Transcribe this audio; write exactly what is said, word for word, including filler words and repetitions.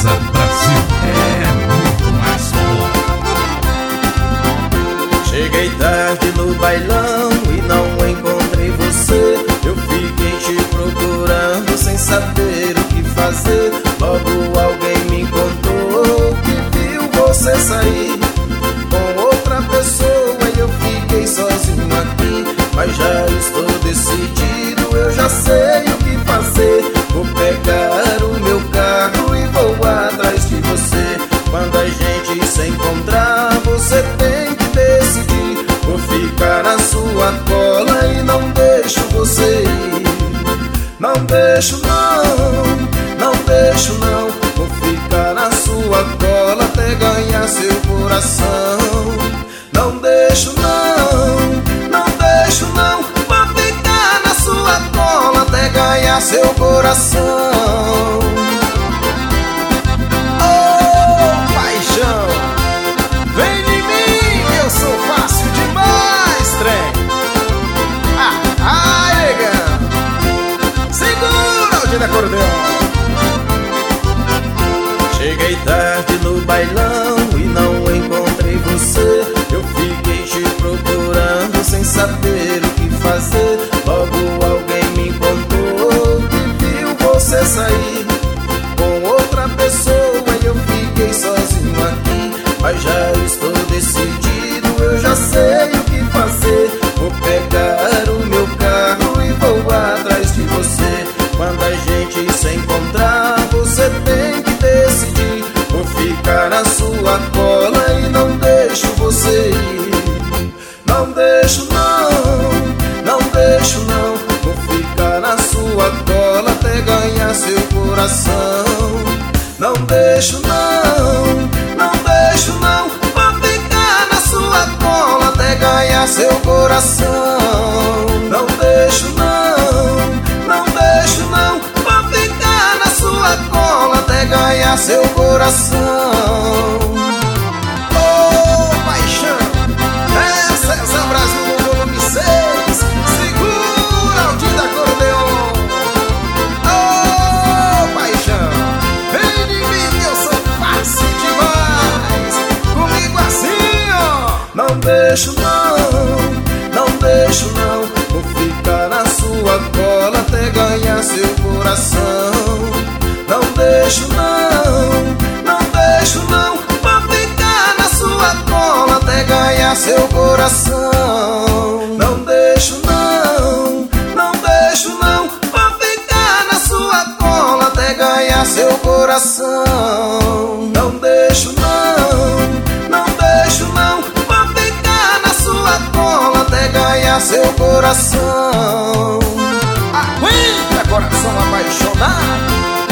Casa Brasil é muito mais bom. Cheguei tarde no bailão e não encontrei você. Eu fiquei te procurando sem saber o que fazer. Logo alguém me contou que viu você sair com outra pessoa e eu fiquei sozinho aqui. Mas já estou decidido, eu já sei o que fazer. Vou pegar o meu carro e vou atrás de você. Quando a gente se encontrar, você tem que decidir. Vou ficar na sua cola e não deixo você ir. Não deixo não, não deixo não. Vou ficar na sua cola até ganhar seu coração. Não deixo não, não deixo não. Vou ficar na sua cola até ganhar seu coração. Oh, paixão, vem de mim, eu sou fácil demais, trem. Ah, ah, negão, segura o dedo acordeão. Cheguei tarde no bailão e não encontrei você. Eu fiquei te procurando sem saber o que fazer. Logo alguém me contou que viu você sair com outra pessoa e eu fiquei sozinho aqui. Mas já estou decidido, eu já sei o que fazer. Vou pegar o meu carro e vou atrás de você. Quando a gente se encontrar, você tem que decidir. Vou ficar na sua cola e não deixo você ir. Não deixo não, não deixo não. Vou ficar na sua cola até ganhar seu coração. Não deixo não, não deixo não. Vou ficar na sua cola até ganhar seu coração. Não deixo não, não deixo não. Vou ficar na sua cola até ganhar seu coração. Oh, paixão, essa é Zé Brasil no volume seis. Segura o dedo acordeon. Oh, paixão, vem de mim que eu sou fácil demais. Comigo assim, ó. Não deixo não, não deixo não. Vou ficar na sua cola até ganhar seu coração. Não deixo não, não deixo não. Vou ficar na sua cola até ganhar seu coração. Não deixo não, não deixo não. Vou ficar na sua cola até ganhar seu coração. Não deixo não, não deixo não. Vou ficar na sua cola até ganhar seu coração. Aguenta, coração apaixonado.